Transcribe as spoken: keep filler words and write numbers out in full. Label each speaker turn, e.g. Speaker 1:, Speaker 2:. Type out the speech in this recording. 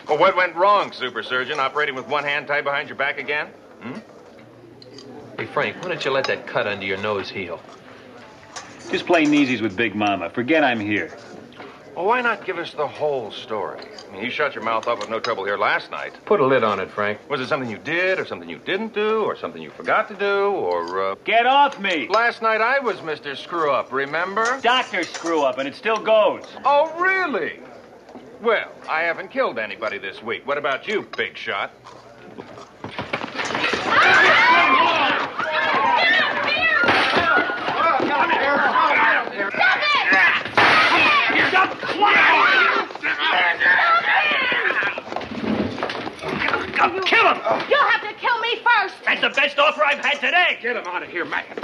Speaker 1: Well, what went wrong, super surgeon? Operating with one hand tied behind your back again? Hmm?
Speaker 2: Hey, Frank, why don't you let that cut under your nose heal?
Speaker 3: Just play kneesies with Big Mama. Forget I'm here.
Speaker 1: Well, why not give us the whole story? I mean, you shut your mouth up with no trouble here last night.
Speaker 2: Put a lid on it, Frank.
Speaker 1: Was it something you did, or something you didn't do, or something you forgot to do, or, uh...
Speaker 3: Get off me!
Speaker 1: Last night I was Mister Screw-Up, remember?
Speaker 3: Doctor Screw-Up, and it still goes.
Speaker 1: Oh, really? Well, I haven't killed anybody this week. What about you, big shot?
Speaker 3: Kill him!
Speaker 4: You'll have to kill me first.
Speaker 3: That's the best offer I've had today.
Speaker 5: Get him out of here, Mac.